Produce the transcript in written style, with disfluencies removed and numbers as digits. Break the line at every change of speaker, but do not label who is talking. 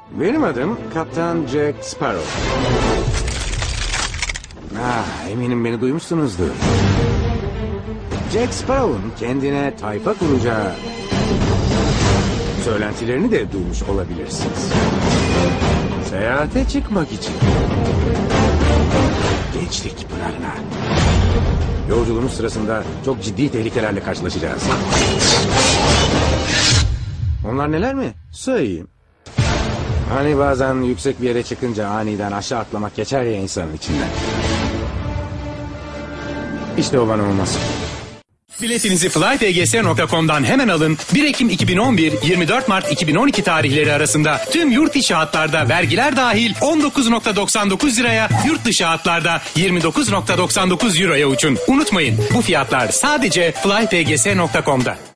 Benim adım Kaptan Jack Sparrow. Eminim beni duymuşsunuzdur. Jack Sparrow'un kendine tayfa kuracağı söylentilerini de duymuş olabilirsiniz. Seyahate çıkmak için. Gençlik pınarına. Yolculuğumuz sırasında çok ciddi tehlikelerle karşılaşacağız. Onlar neler mi? Söyleyeyim. Hani bazen yüksek bir yere çıkınca aniden aşağı atlamak geçer ya insanın içinden. İşte o bana olmaz.
Biletinizi flytgs.com'dan hemen alın. 1 Ekim 2011, 24 Mart 2012 tarihleri arasında tüm yurt içi hatlarda vergiler dahil 19.99 liraya, yurt dışı hatlarda 29.99 euroya uçun. Unutmayın, bu fiyatlar sadece flytgs.com'da.